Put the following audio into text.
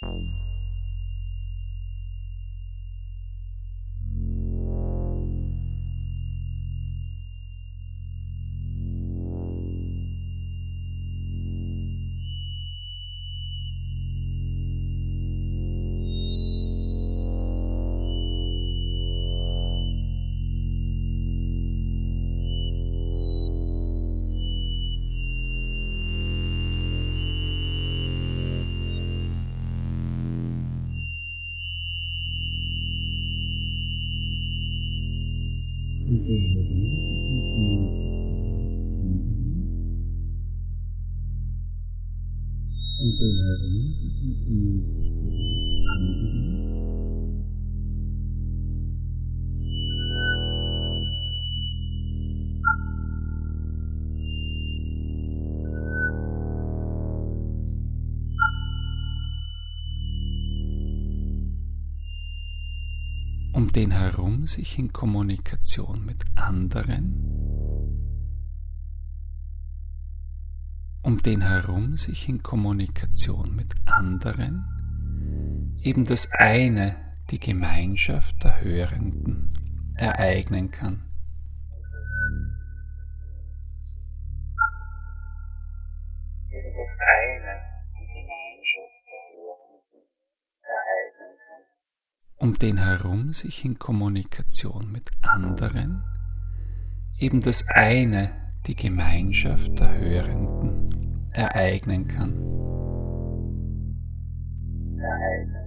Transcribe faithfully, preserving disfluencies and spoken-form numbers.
Um den herum sich in Kommunikation mit anderen, um den herum sich in Kommunikation mit anderen, eben das eine, die Gemeinschaft der Hörenden, ereignen kann. Eben das eine, die Gemeinschaft der Hörenden, ereignen kann. Um den herum sich in Kommunikation mit anderen, eben das eine, die Gemeinschaft der Hörenden, ereignen kann. Ereignen.